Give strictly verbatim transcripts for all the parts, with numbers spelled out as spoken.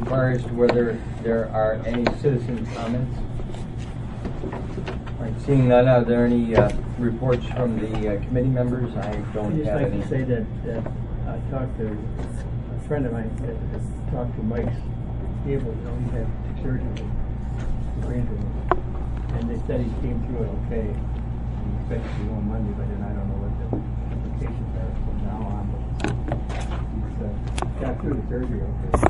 inquire as to whether there are any citizen comments. All right, seeing none, are there any uh, reports from the uh, committee members? I don't I'd just have like any. to say that, that I talked to a friend of mine that has talked to Mike's Gable, you know, he's had surgery in the brain tumor, and they said he came through it okay. He expected to go on Monday, but then I don't know what the implications are from now on. But he's uh, got through the surgery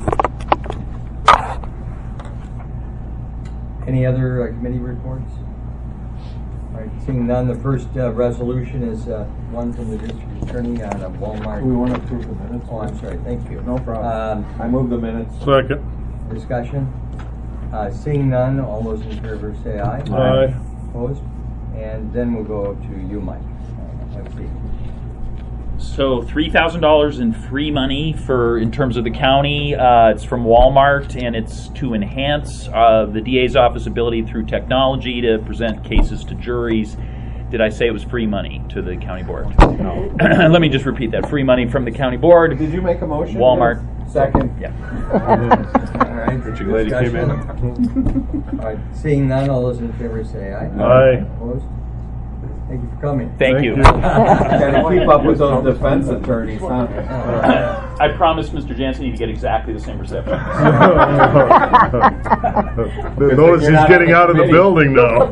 okay. Any other uh, committee reports? All right, seeing none, the first uh, resolution is uh, one from the district attorney on a Walmart. We want to approve the minutes. Oh, I'm sorry. Thank you. No problem. Um, I move the minutes. Second. Discussion. Uh, seeing none, all those in favor say aye. Aye. Opposed? And then we'll go to you, Mike. Uh, have a seat. So three thousand dollars in free money for in terms of the county. Uh, it's from Walmart, and it's to enhance uh, the D A's office ability through technology to present cases to juries. Did I say it was free money to the county board? No. Let me just repeat that. Free money from the county board. Did you make a motion? Walmart. Second. Yeah. All right. Aren't you glad you came in? All right. Seeing none, all those in favor say aye. Aye. Opposed? Thank you for coming. Thank, Thank you. you. Gotta keep up with those defense attorneys, huh? I promised Mister Jansen he'd get exactly the same reception. Notice he's getting out of the building now.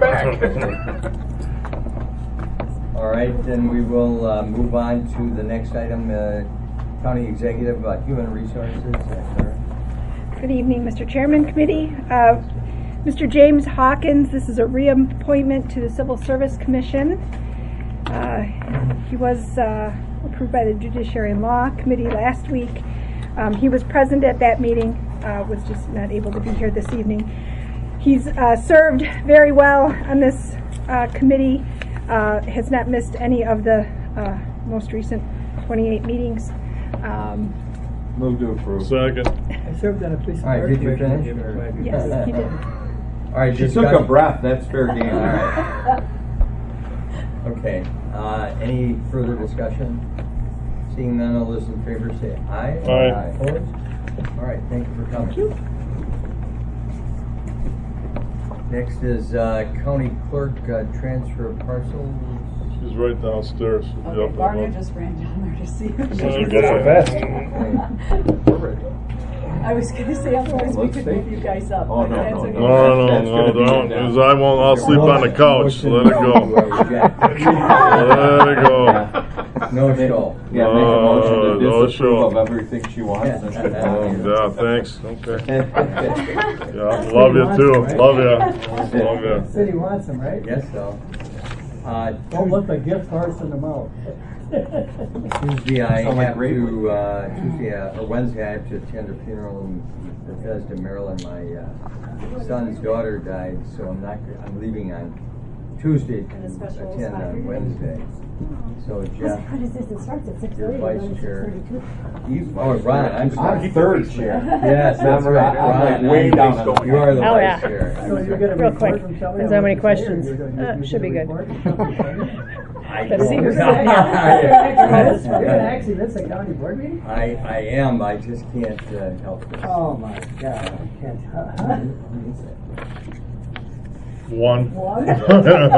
All right, then we will uh, move on to the next item, uh, County Executive uh, Human Resources. Uh, Sarah. Good evening, Mister Chairman, Committee. Uh, Mister James Hawkins, this is a reappointment to the Civil Service Commission. Uh, he was uh, approved by the Judiciary and Law Committee last week. Um, he was present at that meeting, uh, was just not able to be here this evening. He's uh, served very well on this uh, committee, uh, has not missed any of the uh, most recent twenty-eight meetings. Um, Move to approve. Second. I served on a police All right, fire did you commission finish, for or- five years. yes, he did. All right, She took discuss- a breath. That's fair game. All right. Okay. Uh, any further discussion? Seeing none, all those in favor say aye. Aye. Opposed? All right. Thank you for coming. Thank you. Next is uh, County Clerk uh, transfer of parcels. She's right downstairs. She'll be Okay, up in Barney one. just ran down there to see if So she's get up. her vest. I was going to say otherwise we Let's could see. move you guys up. Oh, but no, that's no, okay. no. No, no, That's no, gonna be don't. down. Because I won't. I'll sleep on the couch. Motion Let it go. to, uh, reject. Let it go. No show. Yeah, make a motion Uh, to no disapprove show. of everything she wants. and she'll Oh, follow. yeah, thanks. Okay. Yeah. Yeah, love you too. Love you. Love you. City wants them, right? Yes, so. Uh, Don't look like gift horse in the mouth. Tuesday I Sound like have great to, uh, Tuesday, uh, or Wednesday I have to attend a funeral in Bethesda, Maryland. My uh, son's daughter died, so I'm not, I'm leaving on Tuesday And the to special is attend five on thirty? Wednesday. So Jeff, What is this? It starts at six your thirty. vice chair. You, oh, Ron, I'm sorry. I'm third chair. Yes, that's Remember, right. I'm like Ron, way I'm- down on the- You are the Oh, vice yeah. chair. So you're gonna Real report quick. from Shelley Depends on how many what you say, or questions. you're gonna- Uh, you're should be gonna good. report? I That's don't- secret. You're gonna actually- you're gonna actually miss a county board meeting? I, I am, I just can't uh, help it. Oh my God, I can't. One. One? No,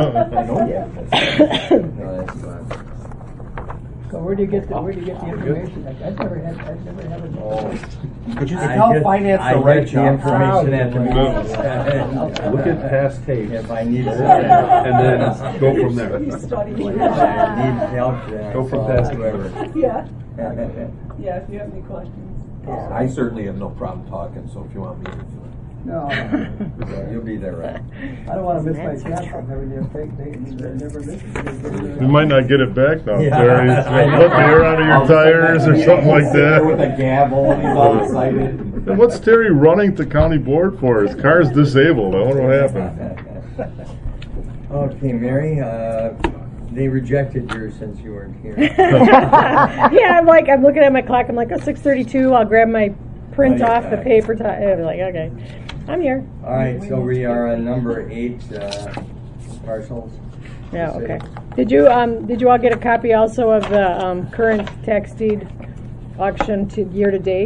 that's fine. So where do you get the, where do you get the information? Like, I've never had, I've never had a. Oh. But you I can tell get- finance I the right get the job. information at the Oh. meeting. Look at past tapes If I need and something. then go from there. You study. If I need help, then Go I'll from call past whoever. Yeah, yeah, if you have any questions. I certainly have no problem talking, so if you want me to. No, Yeah, You'll be there, right? I don't wanna miss my chance. I've never, never, never missed it. You might not get it back now, Yeah. Terry. He's put the air out of your tires or something like There with a that. gavel and he's all excited. And what's Terry running to county board for? His car's disabled. I wonder what happened. Okay, Mary, uh, they rejected yours since you weren't here. Yeah, I'm like, I'm looking at my clock. I'm like, oh, six thirty-two. I'll grab my print Right, off the right. paper. T- I'm like, okay, I'm here. All right, so we are on number eight, uh, parcels. Yeah, okay. Did you um did you all get a copy also of the um, current tax deed auction to year to date?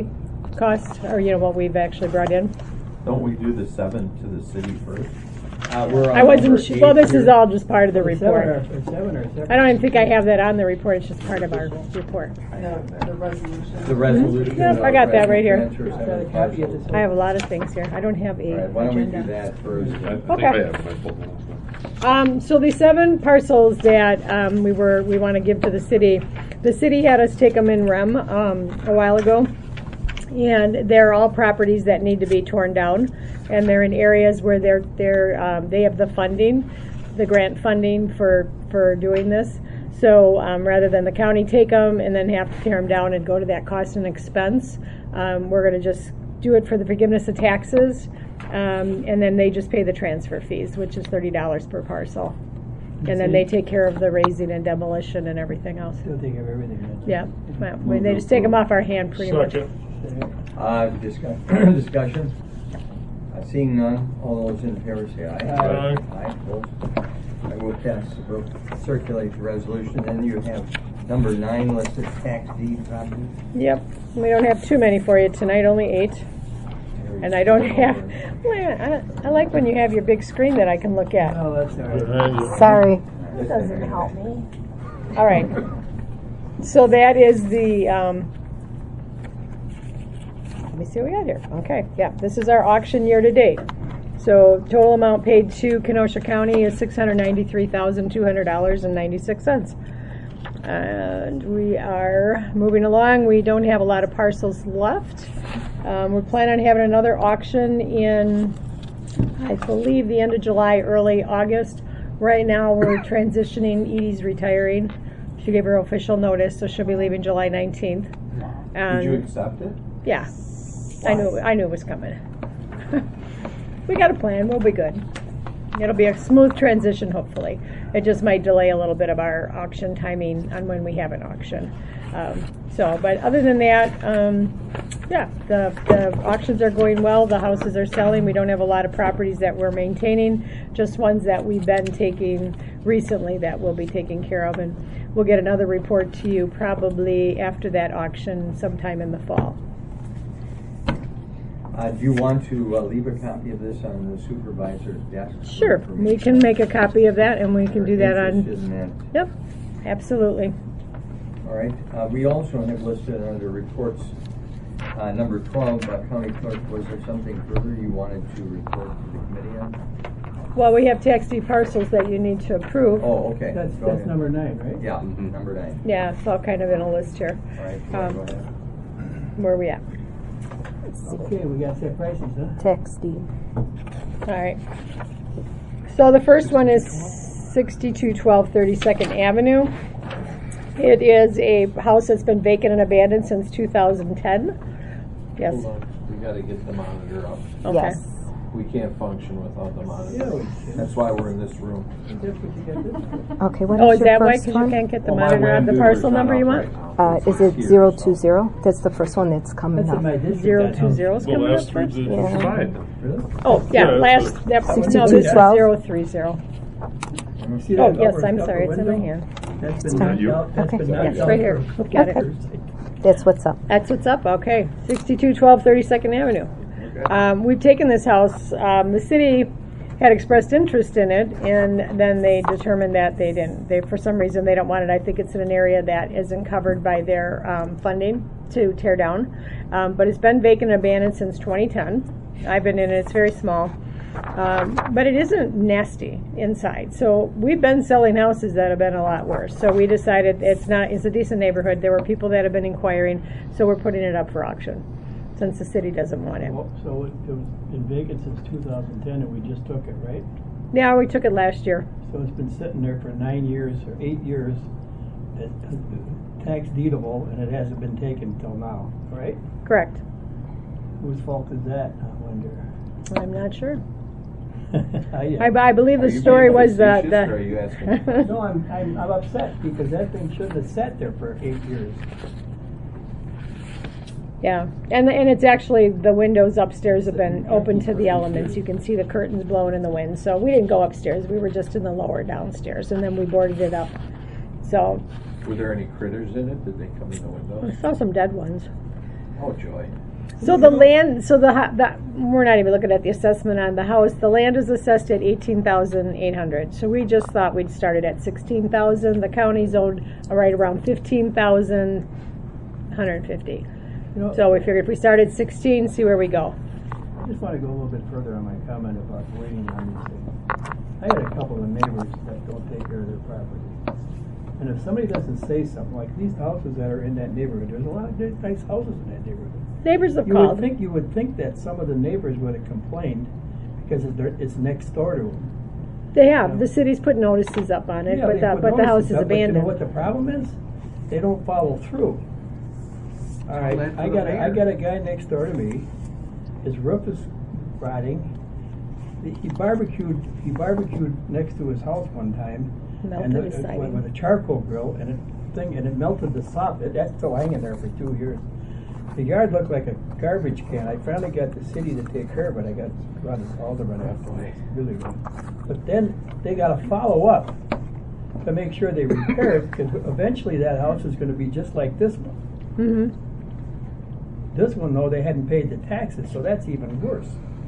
cost, or, you know, what we've actually brought in. Don't we do the seven to the city first? Uh, we're on I wasn't number sure, well, eight this is here. all just part of the Seven or- report. or Seven or separate? I don't even think I have that on the report, it's just part of our report. The, the resolution. The resolution. Yep, of I got that right here. transfers I've got a and copy of parcels. this. I have a lot of things here, I don't have a All right, why don't we do agenda. that first? I, I think Okay. I have it. I pulled it up. Um, so the seven parcels that um, we were we want to give to the city, the city had us take them in R E M um, a while ago, and they're all properties that need to be torn down, and they're in areas where they're they're um, they have the funding, the grant funding for for doing this. So um, rather than the county take them and then have to tear them down and go to that cost and expense, um, we're going to just do it for the forgiveness of taxes. Um, and then they just pay the transfer fees, which is thirty dollars per parcel. And then they take care of the raising and demolition and everything else. Still take care of everything. that's it. Yeah, well, we- they just take them off our hand pretty much. Second. Uh, discuss, discussion? Uh, seeing none, all those in favor say aye. Aye. Aye, opposed? I will pass, we'll circulate the resolution, then you have number nine listed, tax deed property. Yep, we don't have too many for you tonight, only eight. And I don't have, well, I, I like when you have your big screen that I can look at. Oh, that's all right. Behind you. Sorry. That doesn't help me. All right. So that is the, um, let me see what we got here. Okay, yeah, this is our auction year to date. So total amount paid to Kenosha County is six hundred ninety-three thousand two hundred dollars and ninety-six cents. And we are moving along. We don't have a lot of parcels left. Um, we plan on having another auction in, I believe, the end of July, early August. Right now, we're transitioning. Edie's retiring. She gave her official notice, so she'll be leaving July nineteenth. Did you accept it? Yeah, I knew. I knew it was coming. We got a plan. We'll be good. It'll be a smooth transition, hopefully. It just might delay a little bit of our auction timing on when we have an auction. Um, so, but other than that, um, yeah, the, the auctions are going well. The houses are selling. We don't have a lot of properties that we're maintaining, just ones that we've been taking recently that we'll be taking care of. And we'll get another report to you probably after that auction sometime in the fall. Uh, do you want to uh, leave a copy of this on the supervisor's desk? for Sure, we information? can make a copy of that and we can do that Interested on, in that. yep, absolutely. All right, uh, we also have listed under reports, uh, number twelve, uh, County Clerk, was there something further you wanted to report to the committee on? Well, we have tax deed parcels that you need to approve. Oh, okay. That's, Go that's ahead. number nine, right? Yeah, Mhm. number nine. Yeah, it's all kind of in a list here. All right, Um, go ahead. Where are we at? Okay, we got set prices, huh? Tax deed. All right. So the first one is sixty-two twelve thirty-second Avenue. It is a house that's been vacant and abandoned since two thousand ten. Yes. Hold on, we gotta get the monitor up. Okay. Yes. We can't function without the Yeah, monitor. we can. That's why we're in this room. That's what you got this for. Okay, what Oh, is is your that why? first Because you one? can't get the Well, my monitor on the WAN parcel viewer's number not you up want? right now. Uh, is it Here, zero so- two zero? That's the first one that's coming That's in my up. district. Zero that two house. zero's The coming up last three first? digits Yeah. is fine. Really? Oh, yeah, Yeah, last, but- that, no, sixty-two this is twelve? zero three zero. See Oh, that yes, upper- I'm upper sorry, it's in my window? hand. That's It's been fine. knocked You? out, that's Okay. been knocked Yes, out right here. for Got it. Thursday. That's what's up. That's what's up, okay. sixty-two twelve thirty-second Avenue. Um, we've taken this house, um, the city had expressed interest in it, and then they determined that they didn't. They, for some reason, they don't want it. I think it's in an area that isn't covered by their um, funding to tear down. Um, but it's been vacant and abandoned since twenty ten. I've been in it, it's very small. Um, but it isn't nasty inside. So we've been selling houses that have been a lot worse. So we decided it's not, it's a decent neighborhood. There were people that have been inquiring, so we're putting it up for auction since the city doesn't want it. Well, So it it was been vacant since two thousand ten and we just took it, right? Yeah, we took it last year. So it's been sitting there for nine years or eight years, as tax deedable, and it hasn't been taken till now, right? Correct. Whose fault is that, I wonder? I'm not sure. I, I, I believe Are the you story being was the. facetious, or are you asking? the No, I'm, I'm, I'm upset because that thing shouldn't have sat there for eight years. Yeah, and and it's actually, the windows upstairs have been open to the elements. You can see the curtains blowing in the wind. So we didn't go upstairs. We were just in the lower downstairs, and then we boarded it up. So Were there any critters in it? Did they come in the I window? saw some dead ones. Oh, joy. So the land, so the, hu- the, we're not even looking at the assessment on the house. The land is assessed at eighteen thousand eight hundred. So we just thought we'd start it at sixteen thousand. The county's owed right around fifteen thousand one hundred fifty. You know, So we figured if we start at sixteen, see where we go. I just want to go a little bit further on my comment about waiting on these things. I had a couple of neighbors that don't take care of their property. And if somebody doesn't say something, like these houses that are in that neighborhood, there's a lot of good- nice houses in that neighborhood. Neighbors have You would called. think, you would think that some of the neighbors would have complained because it's their- it's next door to them. They have. The city's put notices up on it, Yeah, but they the, put but the house notices is up, but you know abandoned. what the problem is? They don't follow through. All right, that to I the got a, I mayor. got a guy next door to me. His roof is rotting. He- He barbecued. He barbecued next to his house one time, Melted and his the- siding. with a charcoal grill, and it thing, and it melted the soffit. That's still hanging there for two years. The yard looked like a garbage can. I finally got the city to take care of it. I got run Alderman afterwards. Really good. But then they got to follow up to make sure they repair it, because eventually that house is going to be just like this one. Mm-hmm. This one, though, they hadn't paid the taxes, so that's even worse.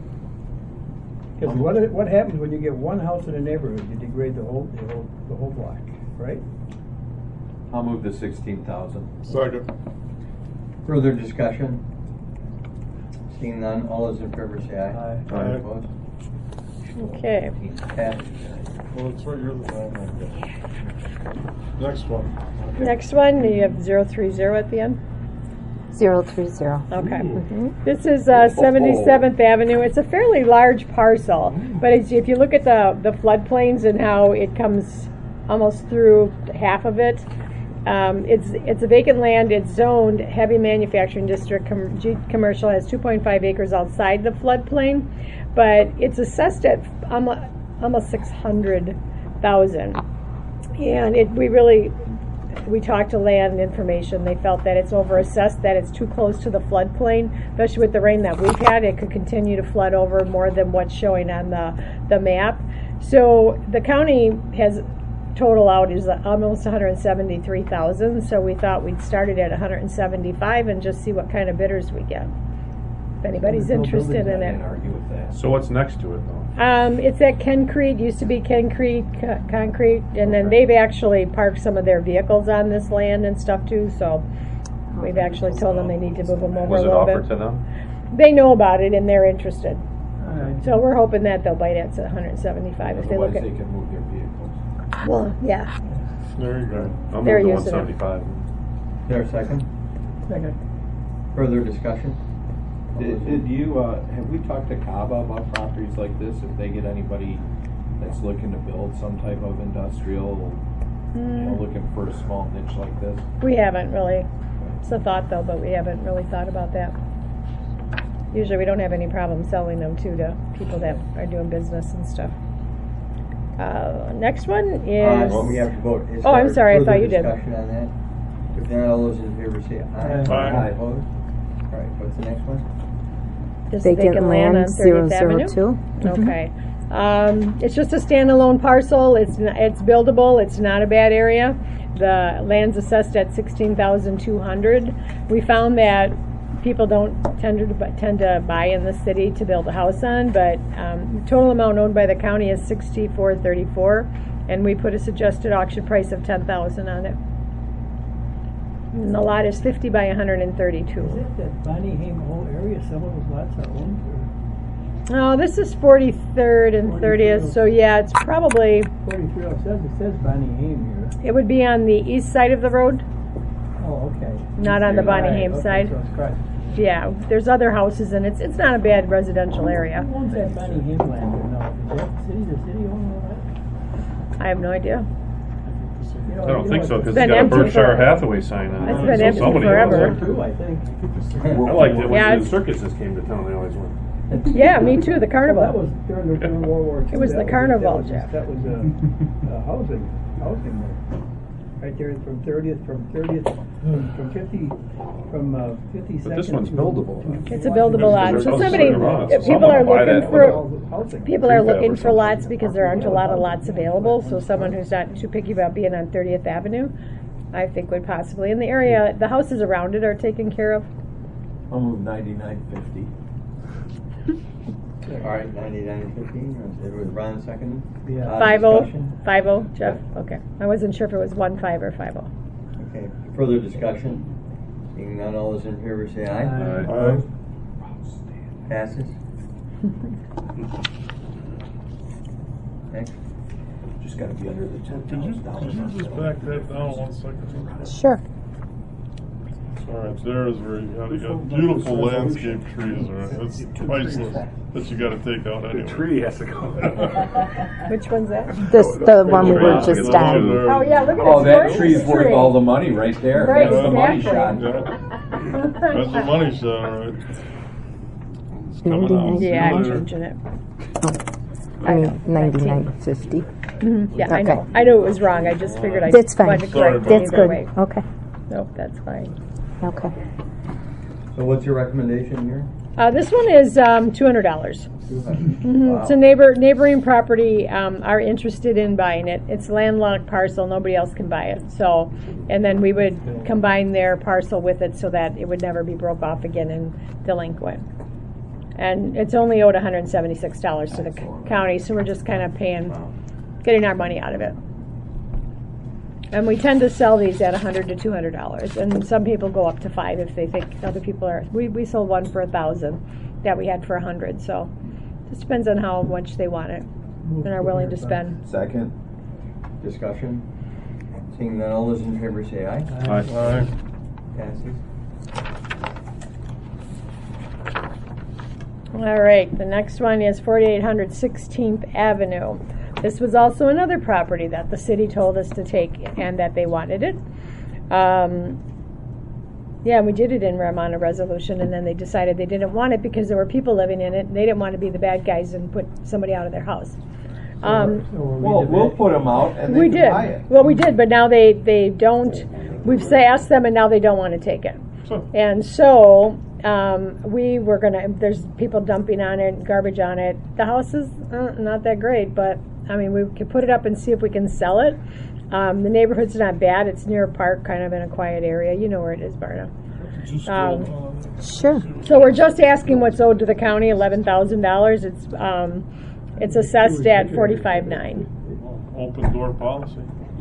Because what it- what happens when you get one house in a neighborhood? You degrade the whole the whole the whole block, right? I'll move to sixteen thousand. Second. Further discussion? Seeing none, all those in favor say aye. Aye. Aye. Opposed? Okay. Passes. Well, it's right here, the time, I guess. Next one. Next one, you have zero three zero at the end. Zero three zero. Okay. This is uh, seventy-seventh Avenue. It's a fairly large parcel, but it's, if you look at the, the floodplains and how it comes almost through half of it, um, it's it's a vacant land. It's zoned heavy manufacturing district. Com- G- commercial has two point five acres outside the floodplain, but it's assessed at almost, almost six hundred thousand. And it we really we talked to land information. They felt that it's over-assessed, that it's too close to the floodplain, especially with the rain that we've had. It could continue to flood over more than what's showing on the, the map. So the county has total out is almost one hundred seventy-three thousand. So we thought we'd start it at one hundred seventy-five and just see what kind of bidders we get. If anybody's There's no interested buildings in I it. can't argue with that. So what's next to it, though? Um, it's at Concrete, used to be Concrete, Co- Concrete, and then they've actually parked some of their vehicles on this land and stuff too, so we've actually told them they need to move them over a Was it little offered bit. to them? They know about it and they're interested. All right. So we're hoping that they'll bite at one hundred seventy-five if they look Otherwise, at, they can move their vehicles. well, yeah. There you go. I'll They're move to using it. one seventy-five. Is there a second? Second. Further discussion? Did, did you, uh, have we talked to Kava about properties like this? If they get anybody that's looking to build some type of industrial, you know, looking for a small niche like this? We haven't really. It's a thought though, but we haven't really thought about that. Usually we don't have any problem selling them too to people that are doing business and stuff. Uh, next one Uh, is. well, we have to vote. Is Oh, I'm there sorry, I further thought you did. discussion on that? If not, all those in favor say aye. Aye. Opposed? All right, what's the next one? Just Vacant land, on zero thirtieth zero Avenue. two. Okay. Um, it's just a standalone parcel. It's n- it's buildable. It's not a bad area. The land's assessed at sixteen thousand two hundred. We found that people don't tend to bu- tend to buy in the city to build a house on, but um, total amount owned by the county is sixty four thirty four, and we put a suggested auction price of ten thousand on it. And the lot is fifty by one hundred and thirty two. Is it that Bonnie Haim whole area, some of those lots are owned? Oh, this is forty-third and thirtieth, so yeah, it's probably, Or forty-three, oh, it says, it says Bonnie Haim here. it would be on the east side of the road, Oh, okay. not on the Bonnie Right, Haim okay, side. so it's across. Yeah, there's other houses and it's, it's not a bad residential area. Who owns that Bonnie Haim land there now? Is that city, the city own all I have no idea. that? You know, I don't you think know, so, because It's it's been got a empty Berkshire for- Hathaway sign on it. It's been so empty somebody forever. owns it. Too, I think. I liked it when Yeah, the it's- circuses came to town, they always went. Yeah, me too, the Well, that carnival. was during, the- during World War Two. It was That the carnival, that was- Jeff. That was a, a housing, housing there. Right there from thirtieth, from thirtieth, from from fifty, from uh, fifty-second. But this one's to- buildable. to- It's a buildable lot, There's so houses somebody, right around it, so if people someone are will buy looking that for, All housing. people are prefab or looking for something. lots because there aren't a lot of lots available, so someone who's not too picky about being on thirtieth Avenue, I think would possibly, in the area, the houses around it are taken care of. I'll move ninety-nine fifty. All right, ninety-nine fifteen, was Ron second? Yeah. Uh, Five oh, discussion? five oh, Jeff, okay. I wasn't sure if it was one five or five oh. Okay, further discussion? Seeing none, all those in favor say aye. Aye. Aye. Passes. Next. Just gotta be under the ten Could you, thousand dollars. could you just back that down one second? Sure. Alright, there's where you got, you got beautiful landscape trees, right? That's priceless, that you gotta take out anyway. The tree has to go. Which one's that? This, the one we were just The one on. there. Oh, yeah, look at Oh, this that gorgeous tree's worth tree. all the money right there. Right, That's the money shot. exactly. Yeah. That's the money shot, right? It's coming out. ninety-nine. Yeah, I'm There. changing it. I mean, ninety-nine fifty. Mhm, Yeah, I know. Okay. I knew it was wrong. I just figured I That's fine. wanted to Sorry correct about it That's either good. way. Okay. Nope, that's fine. Okay. So what's your recommendation here? Uh, this one is um, two hundred dollars. Mm-hmm. It's a neighbor neighboring property. Um, are interested in buying it. It's a landlocked parcel. Nobody else can buy it. So, and then we would combine their parcel with it so that it would never be broke off again and delinquent. And it's only owed one hundred seventy-six dollars to the c- county, so we're just kind of paying, getting our money out of it. And we tend to sell these at one hundred to two hundred dollars, and some people go up to five if they think other people are. We we sold one for a thousand that we had for a hundred, so just depends on how much they want it and are willing to spend. Second. Discussion? Seeing none, all those in favor say aye. Aye. Passes. All right, the next one is forty-eight hundred sixteenth Avenue. This was also another property that the city told us to take and that they wanted it. Um, yeah, we did it in Rem on a resolution, and then they decided they didn't want it because there were people living in it, and they didn't want to be the bad guys and put somebody out of their house. Um, So were we Well, we'll debate- put them out and we they did. can buy it. Well, we did, but now they, they don't. We've say, asked them, and now they don't want to take it. So, And so um, we were gonna. There's people dumping on it, garbage on it. The house is uh, not that great, but I mean, we could put it up and see if we can sell it. Um, the neighborhood's not bad. It's near a park, kind of in a quiet area. You know where it is, Barna. just Um, go, uh, Sure. So we're just asking what's owed to the county, eleven thousand dollars. It's um, it's assessed at forty-five nine. open door policy.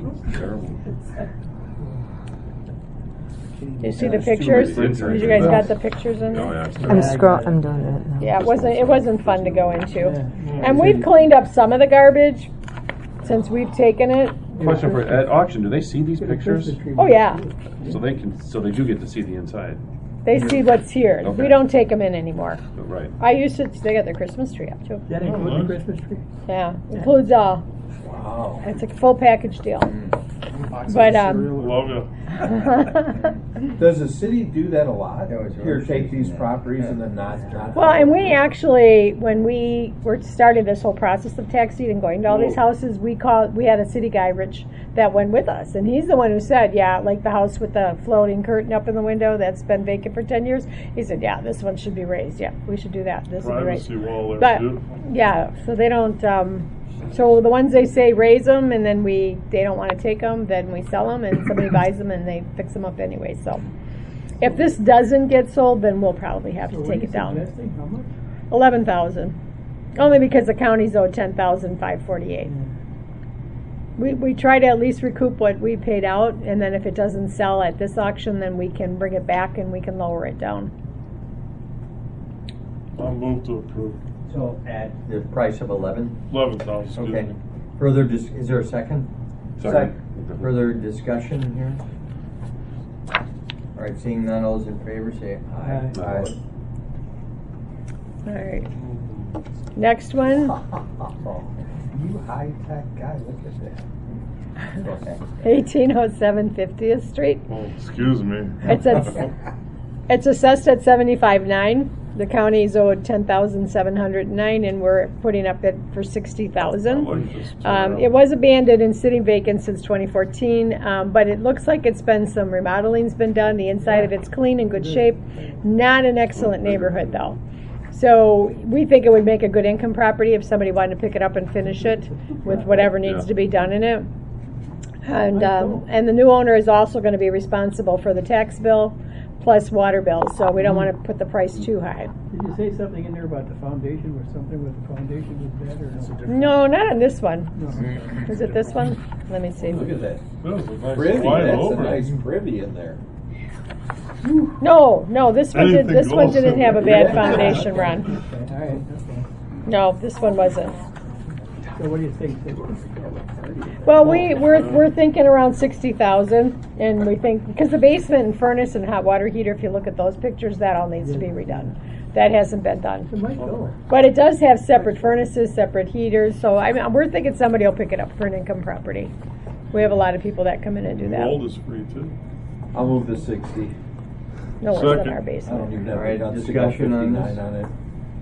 Do you see the pictures? Did You guys got the pictures in Oh, there? yeah. I'm scroll. I'm doing it now. Yeah, it wasn't it wasn't fun to go into. Yeah. And we've cleaned up some of the garbage since we've taken it. Question for, at auction, do they see these Get a pictures? Christmas tree. Oh yeah, So they can, so they do get to see the inside. they see what's here. We Okay. don't take them in anymore. Right. I used to. They got their Christmas tree up too. Does that include the Christmas tree? Yeah, includes all. Wow. It's a full package deal. But um, Love you. Does the city do that a lot? That was Here, really take these yeah. properties Yeah. and then not, not. well, and we actually, when we were started this whole process of tax deed and going to all these houses, we called. We had a city guy, Rich, that went with us, and he's the one who said, "Yeah, like the house with the floating curtain up in the window that's been vacant for ten years." He said, "Yeah, this one should be raised. Yeah, we should do that. This would be raised." Privacy wall there, But beautiful. yeah, so they don't. Um, so the ones they say raise them, and then we they don't want to take them, then we sell them, and somebody buys them, and they fix them up anyway. So if this doesn't get sold, then we'll probably have So to what are take you it down. suggesting? How much? Eleven thousand, only because the county's owed ten thousand five forty eight. We we try to at least recoup what we paid out, and then if it doesn't sell at this auction, then we can bring it back and we can lower it down. I'll move to approve. So at the price of eleven? Eleven thousand, excuse Okay. me. Further, dis- is there a second? Second. Further discussion here? All right, seeing none, all those in favor say aye. Aye. All right. Next one, You high-tech guy, look at that. eighteen oh seven fiftieth Street. Oh, excuse me. It's at, it's assessed at seventy-five nine. The county's owed ten thousand seven hundred nine, and we're putting up it for sixty thousand. I like this Um, turnout. it was abandoned and sitting vacant since twenty fourteen, um, but it looks like it's been some remodeling's been done. The inside of it's clean and good shape. Not an excellent neighborhood though. So we think it would make a good income property if somebody wanted to pick it up and finish it with whatever needs Yeah. to be done in it. And um, and the new owner is also going to be responsible for the tax bill, plus water bills, so we don't want to put the price too high. Did you say something in there about the foundation or something with the foundation was bad or no? No, not on this one. No. Is it this one? Let me see. Look at that. That was a nice Privy, wide that's a over. nice privy in there. No, no, this one did, Anything this one goes. didn't have a bad foundation, Ron. Okay, all right, that's fine. No, this one wasn't. So what do you think? Well, we, we're, we're thinking around sixty thousand, and we think, because the basement and furnace and hot water heater, if you look at those pictures, that all needs to be redone. That hasn't been done. It might go. But it does have separate furnaces, separate heaters, so I mean, we're thinking somebody will pick it up for an income property. We have a lot of people that come in and do that. Gold is free too. I'll move the sixty. No worse than Second. our I don't basement. even have All right, enough to go discussion on this? fifty-nine on it.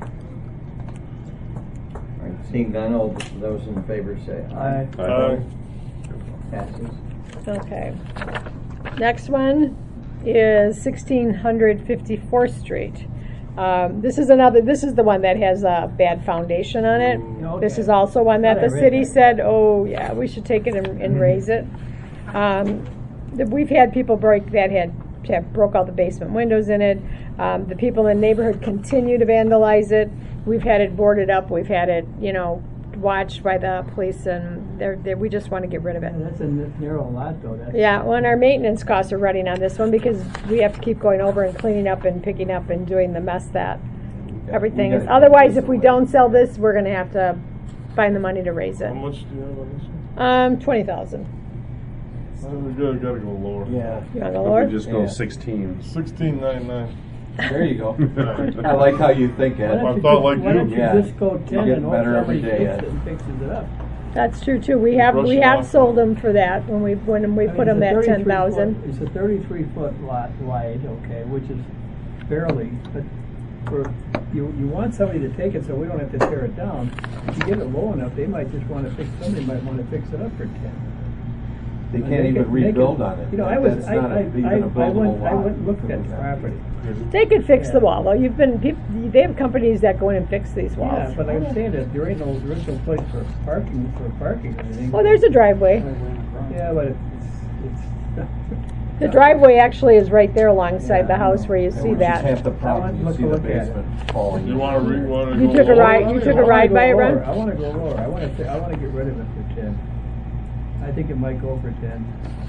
All right, seeing none, all those in favor say aye. Aye. Aye. Passes. Okay. Next one is sixteen fifty-fourth Street. Um, this is another, this is the one that has a bad foundation on it. Okay. This is also one that Thought I the read city that. said, oh, yeah, we should take it and, and raise it. Um, th- we've had people break, that had, have broke all the basement windows in it. Um, the people in the neighborhood continue to vandalize it. We've had it boarded up, we've had it, you know, watched by the police, and they're, they're, we just want to get rid of it. And that's a n- narrow lot though. That's Yeah, well, and our maintenance costs are running on this one because we have to keep going over and cleaning up and picking up and doing the mess that everything We is. gotta- Otherwise, if we don't sell this, we're gonna have to find the money to raise it. How much do you have on this one? Um, twenty thousand. Well, we gotta, gotta go lower. Yeah. You wanna go But lower? we just go Yeah. sixteen. Sixteen nine nine. There you go. I like how you think, Why Ed. don't I you thought just- like Why you. don't you Yeah. just go ten Getting and hope better every somebody day, fixes Ed. it and fixes it up? That's true too. We have, Brush we it have off. sold them for that when we, when we I put mean, them it's a at ten 33 thousand. foot- It's a thirty-three foot lot wide, okay, which is barely, but for, you, you want somebody to take it so we don't have to tear it down. If you get it low enough, they might just wanna fix, somebody might wanna fix it up for ten. They And can't they even could- they rebuild could- on it. You know, I was, That's I, not a- I, even I, a I buildable went, I lot. went and looked at the property. They could fix Yeah. the wall though. You've been, peop they have companies that go in and fix these walls. Yeah, but I'm saying that there ain't no, there ain't no place for parking, for parking or anything. Well, there's a driveway. Yeah, but it's, it's. The driveway actually is right there alongside the house where you And see which is half that. the problem. You Look- see the look at it. basement falling. You wanna re, wanna You go took a lower? ride- you took a I wanna ride go by it, lower. Ron? I wanna go lower. I wanna, th- I wanna get rid of it for ten. I think it might go for ten.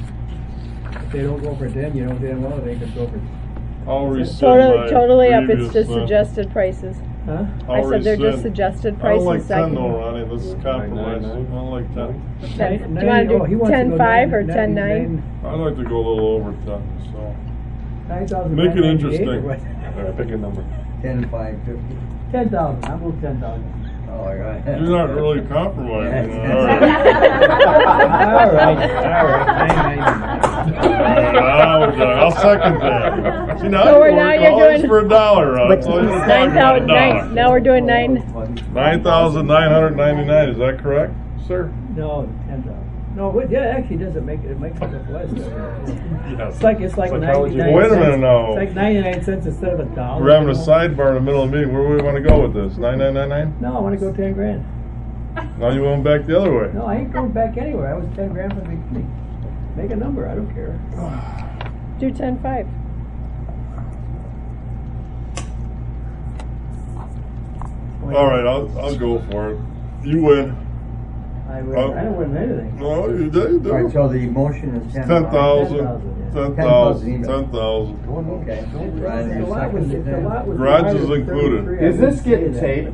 If they don't go for ten, you know damn well they could go for. I'll rescind Totally, my totally up. It's previous, just uh, suggested prices. Huh? I I'll said they're just rescind. suggested I don't prices. like I ten can- though, Ronnie, this is compromise. I nine, nine. don't like ten. Ten. Nine- Do you wanna nine- oh, he do wants to ten go five nine- or ten nine? I'd like to go a little over ten, so. Nine thousand. Make it interesting. All right, pick a number. Ten five fifty. Ten thousand, I'll move ten thousand. Oh, all right. You're not really compromising, Yeah. all right. All right, all right, nine ninety. Now we're done. I'll second that. See, now So you're we're- now working you're all this doing- for a dollar, Ron. What's So you're this? talking Nine about a thousand, nine, dollar. now we're doing nine. Nine thousand nine hundred ninety-nine, is that correct, sir? No, ten thousand. No, wait, yeah, actually doesn't make it, it makes it look less. Yes. It's like, it's like Psychology. ninety-nine Wait a minute cents. now. It's like ninety-nine cents instead of a dollar. We're having a you know? sidebar in the middle of the meeting. Where do we want to go with this? Nine nine nine nine? No, I wanna go ten grand. Now you went back the other way. No, I ain't going back anywhere. I was ten grand from the beginning. Make a number, I don't care. Do ten five. All right, I'll, I'll go for it. You win. I win, Oh. I don't win anything. No, you did. All right, so the motion is ten. Ten thousand. yeah. Ten Ten thousand thousand. even. Ten thousand. Okay. If Ryan, the you lot was, seconded if the that? lot was. Garage divided is at included. thirty-three, I Is this wouldn't say getting that. taped?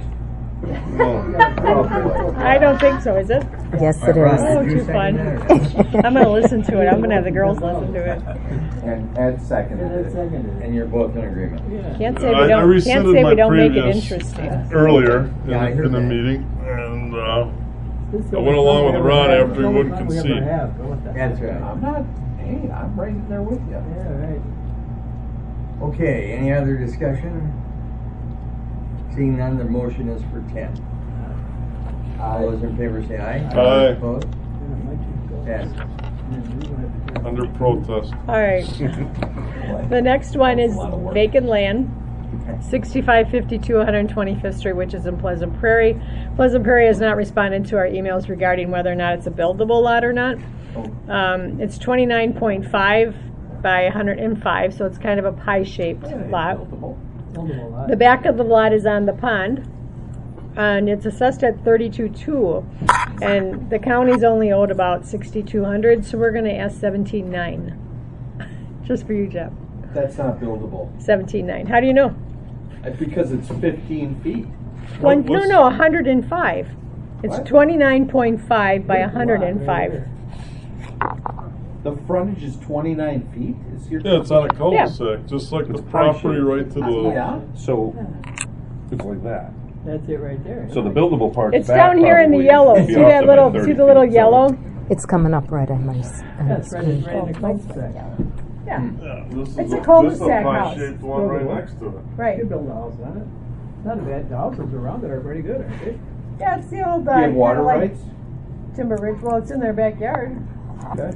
No. I don't think so, is it? Yes, All it right, is. Ron, Oh, did you too second fun. that? I'm gonna listen to it. I'm gonna have the girls listen to it. And Ed Yeah, seconded that's it. seconded. And you're both in agreement. Yeah. Can't say I- we I don't, can't rescinded say my we don't make it previous- interesting. Earlier in, Yeah, I the, heard in the that. meeting, and uh, This is I went along with the Ron only after he one wouldn't we ever concede. have. Go with that. That's right. I'm not, hey, I'm right there with you. Yeah, right. Okay, any other discussion? Seeing none, the motion is for ten. All those in favor say aye. Aye. Opposed? Yeah, it might just go. Yes. And then we won't have to tear it under down. protest. All right. The next one is vacant land, sixty-five fifty-two one hundred twenty-fifth Street, which is in Pleasant Prairie. Pleasant Prairie has not responded to our emails regarding whether or not it's a buildable lot or not. Um, it's twenty-nine point five by one hundred five, so it's kind of a pie-shaped lot. Buildable. Buildable lot. The back of the lot is on the pond, and it's assessed at thirty-two two, and the county's only owed about sixty-two hundred, so we're going to ask seventeen nine. Just for you, Jeff. That's not buildable. seventeen nine. How do you know? Uh, Because it's fifteen feet. One, no, what's- no, one hundred five. It's What? twenty-nine point five by one hundred five. The frontage is twenty-nine feet? Is your Yeah, it's on a cul-de-sac, just like the It's property pie-shaped. right to the. Yeah? So, it's like that. That's it right there. So the buildable part. It's down here in the yellow. See that little, see the little yellow? It's coming up right on my, s- on That's the right in, screen. right in the cul-de-sac. Yeah, Yeah, this is It's a this is cul-de-sac house. pie-shaped one right next to it. You right. could build a house on it. It's not a bad, the houses around it are pretty good, aren't they? Yeah, it's the old, Do uh, you have water kinda like rights? Timber Ridge. Well, it's in their backyard. Okay.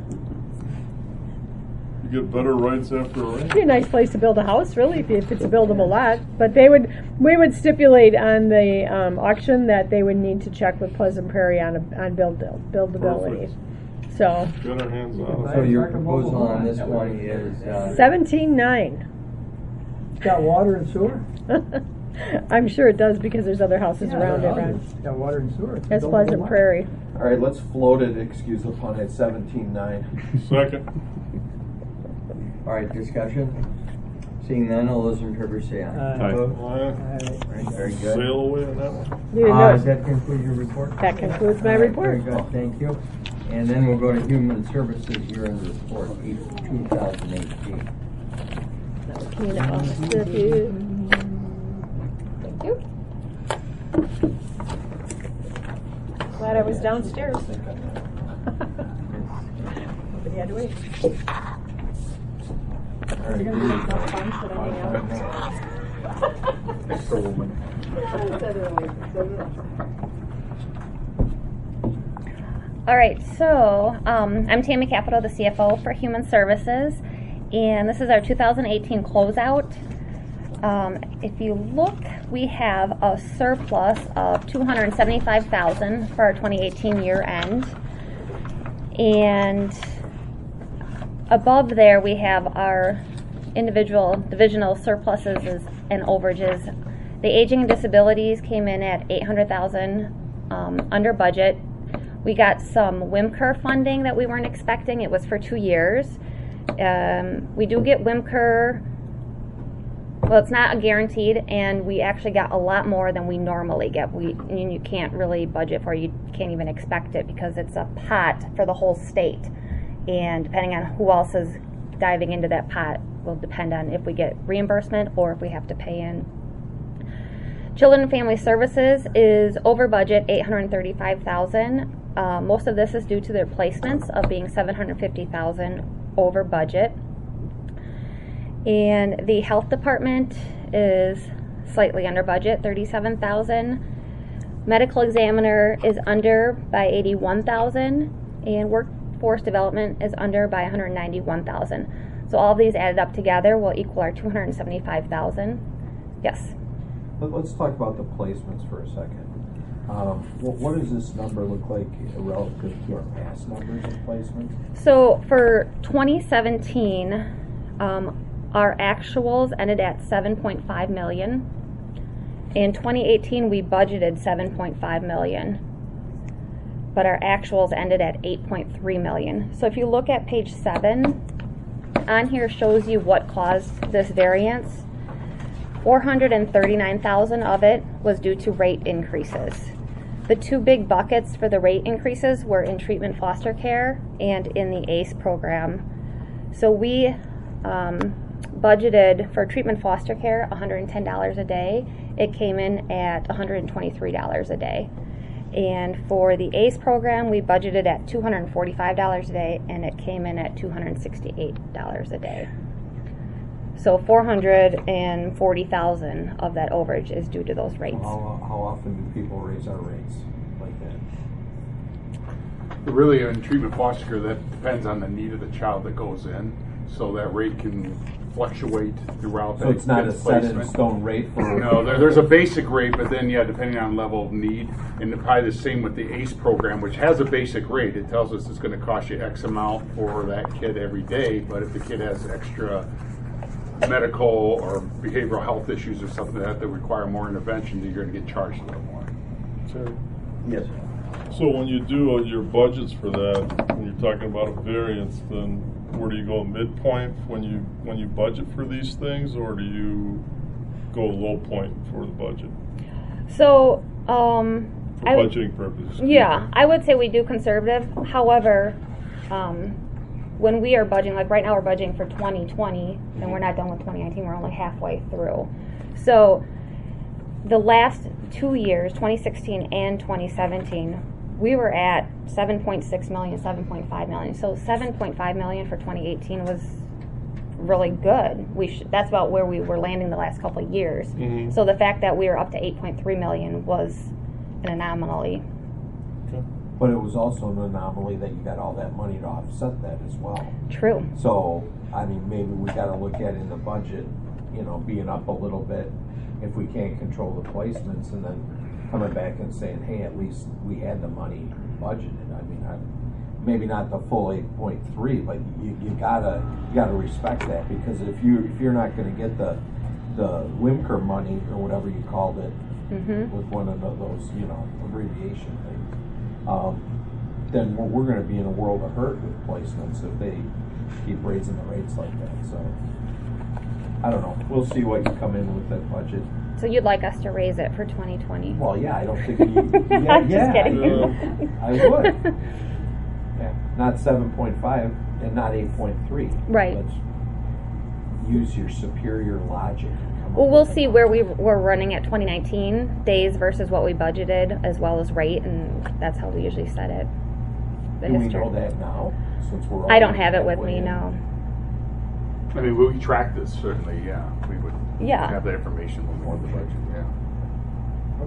You get better rights after a rain. It'd be a nice place to build a house, really, if, if it's a buildable lot. But they would, we would stipulate on the um, auction that they would need to check with Pleasant Prairie on a, on build buildability. Perfect. So Get our hands on So it. your proposal on this one is, uh, seventeen nine. It's got water and sewer. I'm sure it does because there's other houses Yeah, around it. there are Ron. others. It's got water and sewer. It's a That's buildable Pleasant lot. Prairie. All right, let's float it, excuse the pun, at seventeen nine. Second. all right, discussion? Seeing none, all those in favor say aye. Aye. Opposed? Uh, All right, very good. Sail away on that one. You didn't Uh, know- does that conclude your report? That concludes my All right, report. Very good, thank you. And then we'll go to Human Services year-end report, two thousand eighteen. Clean up all the stuff you- Thank you. Glad I was downstairs. Nobody had to wait. All right, You're gonna make more fun than anything else. Extra woman. All right, so um, I'm Tammy Capito, the C F O for Human Services, and this is our two thousand eighteen closeout. Um, if you look, we have a surplus of two hundred seventy-five thousand dollars for our twenty eighteen year end, and above there we have our individual divisional surpluses and overages. The aging and disabilities came in at eight hundred thousand dollars um, under budget. We got some W I M C R funding that we weren't expecting. It was for two years. Um, we do get W I M C R. Well, it's not a guaranteed, and we actually got a lot more than we normally get. We you can't really budget for it. You can't even expect it because it's a pot for the whole state, and depending on who else is diving into that pot will depend on if we get reimbursement or if we have to pay in. Children and Family Services is over budget, eight hundred thirty-five thousand dollars. Uh, most of this is due to their placements of being seven hundred fifty thousand dollars over budget. And the Health Department is slightly under budget, thirty-seven thousand dollars. Medical Examiner is under by eighty-one thousand dollars, and Workforce Development is under by one hundred ninety-one thousand dollars. So all of these added up together will equal our two hundred seventy-five thousand dollars. Yes. Let- Let's talk about the placements for a second. Um, what, what does this number look like relative to our past numbers of placements? So for twenty seventeen, um, our actuals ended at seven point five million. In twenty eighteen, we budgeted seven point five million, but our actuals ended at eight point three million. So if you look at page seven, on here shows you what caused this variance. four hundred thirty-nine thousand of it was due to rate increases. The two big buckets for the rate increases were in treatment foster care and in the A C E program. So we um, budgeted for treatment foster care one hundred ten dollars a day. It came in at one hundred twenty-three dollars a day. And for the A C E program, we budgeted at two hundred forty-five dollars a day, and it came in at two hundred sixty-eight dollars a day. So four hundred forty thousand dollars of that overage is due to those rates. How, how often do people raise our rates like that? Really, in treatment foster care, that depends on the need of the child that goes in. so that rate can fluctuate throughout So that it's not a set in placement. stone rate for? No, there, there's a basic rate, but then, yeah, depending on level of need, and probably the same with the ACE program, which has a basic rate. It tells us it's going to cost you X amount for that kid every day, but if the kid has extra medical or behavioral health issues or something like that that require more intervention, you're going to get charged a little more. Terry? Yes. So when you do uh, your budgets for that, when you're talking about a variance, then where do you go midpoint when you when you budget for these things, or do you go low point for the budget So, um, for I would- budgeting purposes? Yeah, I would say we do conservative. However, um, when we are budgeting, like right now we're budgeting for twenty twenty, and we're not done with twenty nineteen, we're only halfway through. So the last two years, twenty sixteen and twenty seventeen, we were at seven point six million, seven point five million. So seven point five million for twenty eighteen was really good. We sh- that's about where we were landing the last couple of years. Mhm. So the fact that we were up to eight point three million was an anomaly. But it was also an anomaly that you got all that money to offset that as well. True. So, I mean, maybe we gotta look at in the budget, you know, being up a little bit if we can't control the placements, and then coming back and saying, hey, at least we had the money budgeted. I mean, I, maybe not the full eight point three, but you, you gotta you gotta respect that, because if you if you're not gonna get the the WIMCR money or whatever you called it, Mm-hmm. with one of those, you know, abbreviation things, um, then we're, we're gonna be in a world of hurt with placements if they keep raising the rates like that. So I don't know. We'll see what you come in with that budget. So you'd like us to raise it for twenty twenty? Well, yeah, I don't think you. Yeah, I'm just yeah, kidding. I, I would. Yeah, not seven point five and not eight point three. Right. Let's use your superior logic. and come Well, up we'll with a see number. where we were running at twenty nineteen days versus what we budgeted, as well as rate, and that's how we usually set it. The Do we history. know that now? Since we're I don't already have it with halfway me, in? no. I mean, we track this, certainly, yeah. We would Yeah. have that information when we're on the budget, yeah.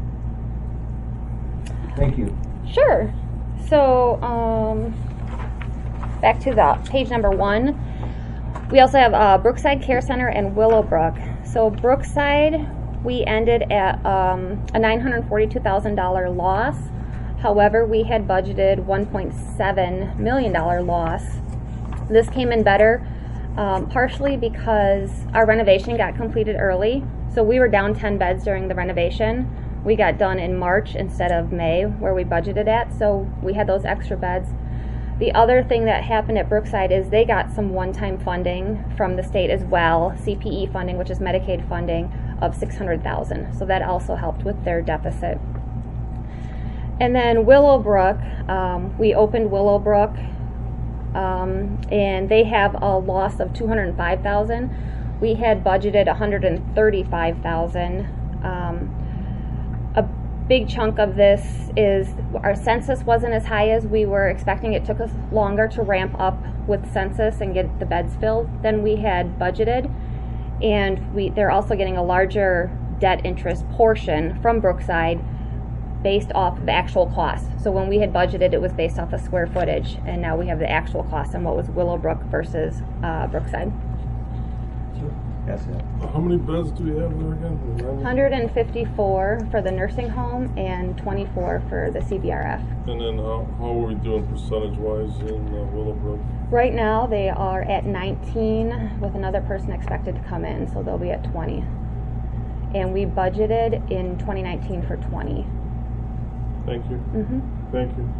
Okay. Thank you. Sure. So, um, back to the page number one. We also have uh, Brookside Care Center and Willowbrook. So Brookside, we ended at um, a nine hundred forty-two thousand dollars loss. However, we had budgeted one point seven million dollars loss. This came in better, um, partially because our renovation got completed early. So we were down ten beds during the renovation. We got done in March instead of May, where we budgeted at, so we had those extra beds. The other thing that happened at Brookside is they got some one-time funding from the state as well, C P E funding, which is Medicaid funding, of six hundred thousand dollars. So that also helped with their deficit. And then Willowbrook, um, we opened Willowbrook, um, and they have a loss of two hundred five thousand dollars. We had budgeted one hundred thirty-five thousand dollars. Um, a big chunk of this is our census wasn't as high as we were expecting. It took us longer to ramp up with census and get the beds filled than we had budgeted. And we they're also getting a larger debt interest portion from Brookside based off of the actual cost. So when we had budgeted, it was based off of square footage, and now we have the actual cost and what was Willowbrook versus uh, Brookside. Yes, yeah. How many beds do we have there again? one hundred fifty-four for the nursing home and twenty-four for the C B R F. And then how, how are we doing percentage-wise in uh, Willowbrook? Right now, they are at nineteen with another person expected to come in, so they'll be at twenty. And we budgeted in twenty nineteen for twenty. Thank you. Mm-hmm. Thank you.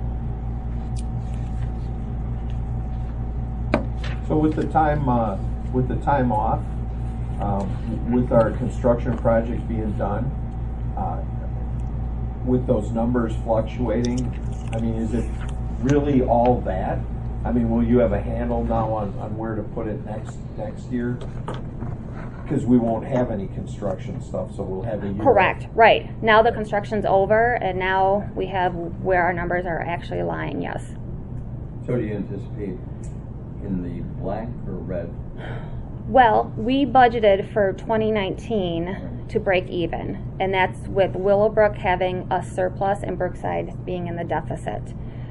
So with the time, uh, with the time off, um, with our construction projects being done, uh, with those numbers fluctuating, I mean, is it really all that? I mean, will you have a handle now on, on where to put it next next year? Because we won't have any construction stuff, so we'll have a year. Correct, right. Now the construction's over, and now we have where our numbers are actually lying, yes. So do you anticipate in the black or red? Well, we budgeted for twenty nineteen to break even, and that's with Willowbrook having a surplus and Brookside being in the deficit.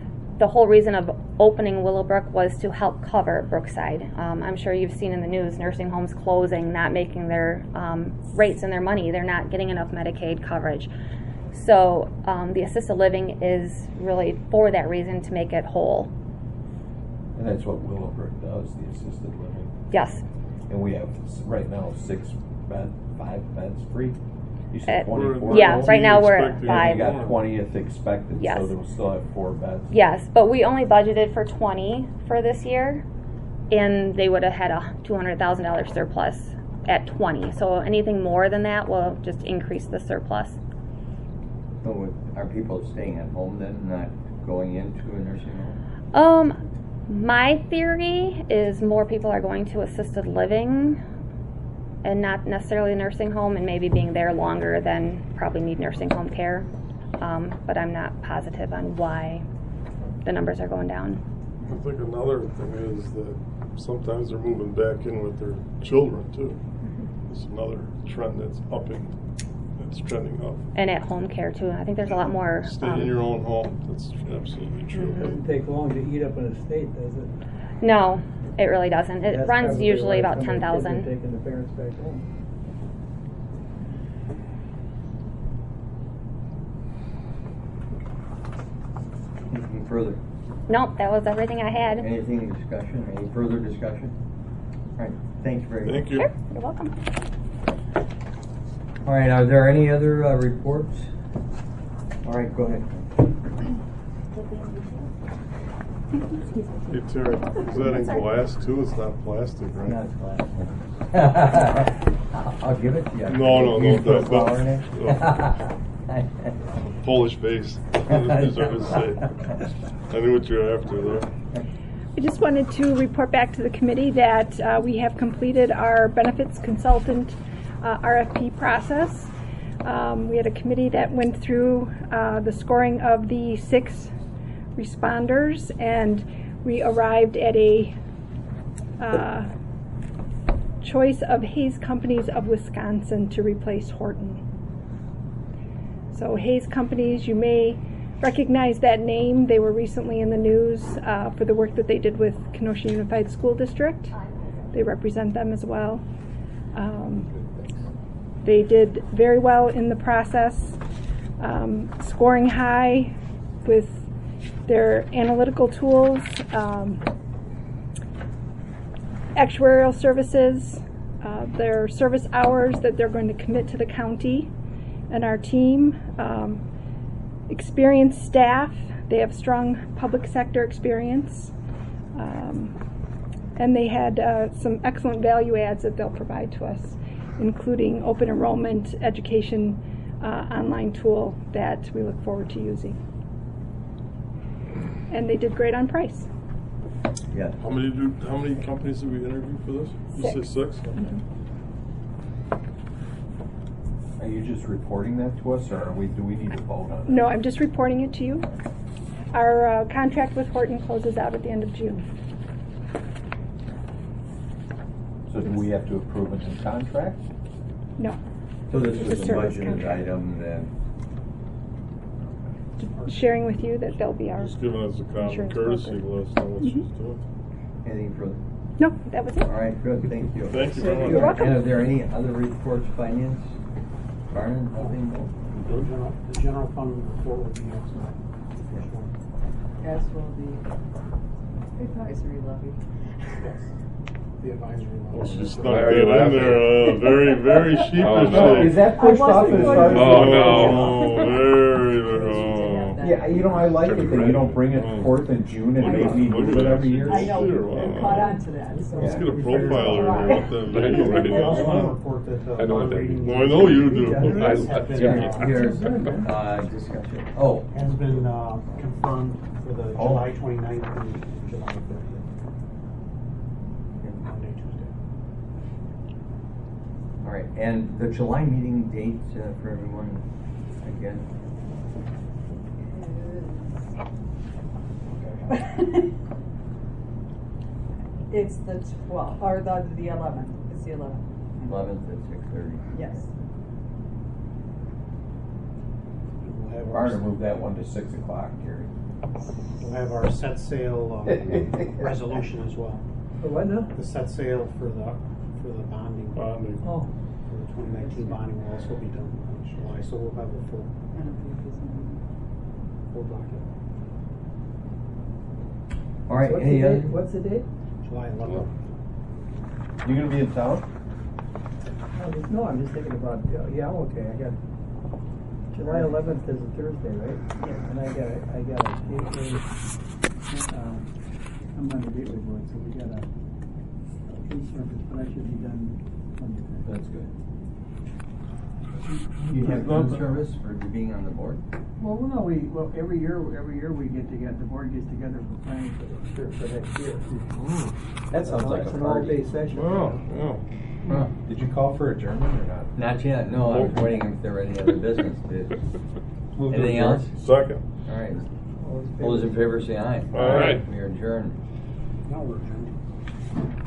the whole reason of opening Willowbrook was to help cover Brookside. Um, I'm sure you've seen in the news nursing homes closing, not making their um, rates and their money. They're not getting enough Medicaid coverage. So um, the assisted living is really for that reason, to make it whole. And that's what Willowbrook does, the assisted living. Yes. And we have, right now, six bed, five beds free. You Uh, said twenty-four? yeah, beds? right now we're at Expecting five. You got twentieth expected, Yes. so they'll still have four beds. Yes, but we only budgeted for twenty for this year, and they would have had a two hundred thousand dollars surplus at twenty. So anything more than that will just increase the surplus. So would- are people staying at home then, not going into a nursing home? Um, my theory is more people are going to assisted living and not necessarily a nursing home, and maybe being there longer than probably need nursing home care. Um, but I'm not positive on why the numbers are going down. I think another thing is that sometimes they're moving back in with their children too. It's another trend that's upping, that's trending up. And at home care too. I think there's a lot more. Stay um, in your own home. That's absolutely true. Doesn't take long to eat up an estate, does it? No, it really doesn't. It That's runs probably usually why about some of ten the kids are thousand. Taking the parents back home. Anything further? Nope, that was everything I had. Anything discussion? Any further discussion? All right, thanks very much. Thank you. Sure, you're welcome. All right, are there any other uh, reports? All right, go ahead. Hey Terry, is that in glass too? It's not plastic, right? Not glass. I'll give it to you. No, no, You no, put that- flour in that- it? Polish base. As I would say. I knew what you're after there. I just wanted to report back to the committee that uh, we have completed our benefits consultant uh, R F P process. Um, we had a committee that went through uh, the scoring of the six responders, and we arrived at a uh, choice of Hayes Companies of Wisconsin to replace Horton. So Hayes Companies, you may recognize that name. They were recently in the news uh, for the work that they did with Kenosha Unified School District. They represent them as well. Um, they did very well in the process, um, scoring high with their analytical tools, um, actuarial services, uh, their service hours that they're going to commit to the county and our team, um, experienced staff. They have strong public sector experience, um, and they had uh, some excellent value adds that they'll provide to us, including open enrollment education uh, online tool that we look forward to using. And they did great on price. Yes. How many do? How many companies did we interview for this? You Six. say six? Mm-hmm. Are you just reporting that to us, or are we, do we need to vote on it? No, I'm just reporting it to you. Our uh, contract with Horton closes out at the end of June. So do we have to approve it in contract? No. So this It's was a a service budgeted contract. item then. Sharing with you that they'll be our Just giving us a common insurance courtesy broker. list on what she's Mhm. doing. Anything further? No, that was it. All right, good, thank you. Thank you very much. You're welcome. And are there any other reports, finance? Barnum, nothing? The general, the general fund report will be next month. As will the advisory levy. Yes. The advisory. Well, level. she snuck that in there, uh, very, very sheepishly. Oh, no. Is that pushed I off wasn't as going far to as? Oh, no. Very, very, oh. Yeah, you know, I like it that you don't bring it forth in June and make me move it every year. I know, Sure, we've wow. caught on to that, so. Let's get a profiler in there. Let them I know what it I also want to is. report that the I know what bond that rating. means. Well, I know you do. I- Has I- been, Here, uh, here's, uh, discussion. Oh, Has been uh, confirmed for the Oh. July twenty-ninth and July thirtieth. Monday, Tuesday. all right, and the July meeting date uh, for everyone, again? It's the twelfth, or the, the eleventh, it's the eleventh, eleventh at six thirty. yes. We'll have Hard to our, move that one to six o'clock, Gary. We'll have our set sail um, resolution as well. For what now? The set sail for the, for the bonding. Bonding. Oh. For the twenty nineteen bonding will also be done in July, so we'll have a full, full document. All right, What's any the other? date? What's the date? July eleventh. You gonna be in town? No, just- No, I'm just thinking about, yeah, yeah, I'm okay, I got, July eleventh is a Thursday, right? Yeah. And I got, a- I got a gateway, um, I'm on the gateway board, so we got a, a food service, but I should be done Monday. That's good. You have food service for being on the board? Well, no, we, well, every year, every year we get together, the board gets together for planning for the, sure, for next year. That sounds like a It's an party. all-day session. Oh, yeah. Huh. Did you call for adjournment or not? Not yet, no, I was waiting if there were any other business. Did- Move to Anything adjourn. else? Second. All right. All those All those in favor say aye. All right. We are adjourned. Now we're adjourned.